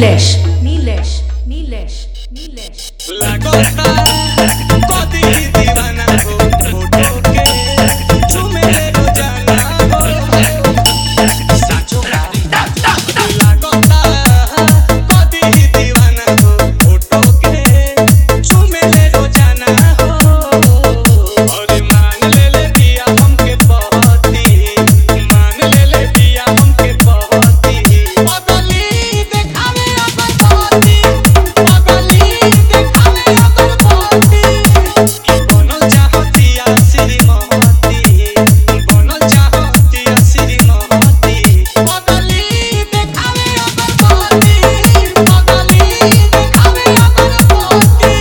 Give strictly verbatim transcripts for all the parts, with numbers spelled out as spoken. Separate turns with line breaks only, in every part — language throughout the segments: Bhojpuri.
Nilesh, Nilesh, Nilesh, Nilesh.
La costa, codi divana ho, photo के चुमे लो जाना हो, साचो का la costa, codi divana ho, photo के चुमे लो जाना हो, और मान ले ले दिया हमके पहती, मान ले ले दिया हमके पहती, पगली देखावे अपन पहती, पगली देखावे अपन पहती, कि बनल चाहतिया श्रीमती, बनल चाहतिया श्रीमती, पगली देखावे अपन पहती, पगली देखावे अपन पहती,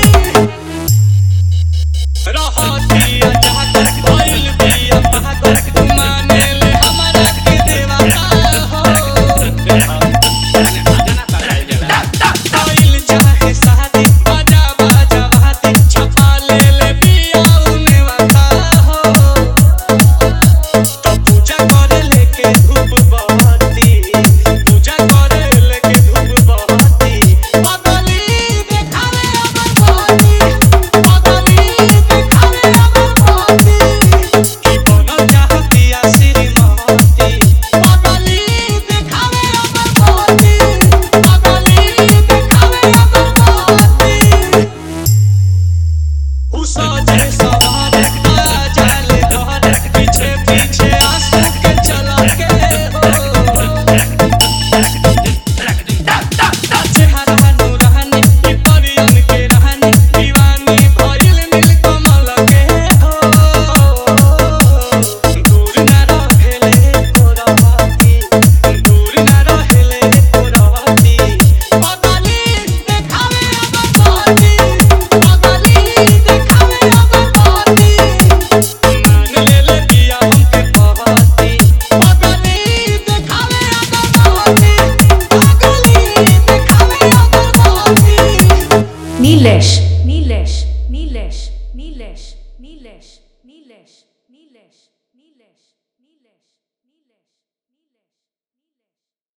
रहतिया जाकर भइल बिया पागल, माने ले हमरा के देवता हो, भइल चाहे शादी, बाजा बाजा बाती, छपा ले ले बिया उने वाता हो, तो पूजा करे लेके धूप बहती, पूजा करे लेके धूप बहती, पगली देखावे अपन पहती, पगली देखावे अपन पहती, कि बनल चाहतिया श्रीमती, पगली देखावे अपन पहती, पगली देखावे अपन पहती, उसजे सवार आ जाले घर, पीछे पीछे आंसू के चला के हो, चेहरा नूरानी, ई परियन के रानी, दीवानी भइल नीलकमल के हो, दूर ना रहेले तोरवाती, दूर ना रहेले तोरवाती, पगली देखावे अपन पहती, पगली देखावे अपन पहती, मान ले ले दिया हमके पहती, पगली देखावे अपन पहती, पगली देखावे अपन पहती।
Nilesh.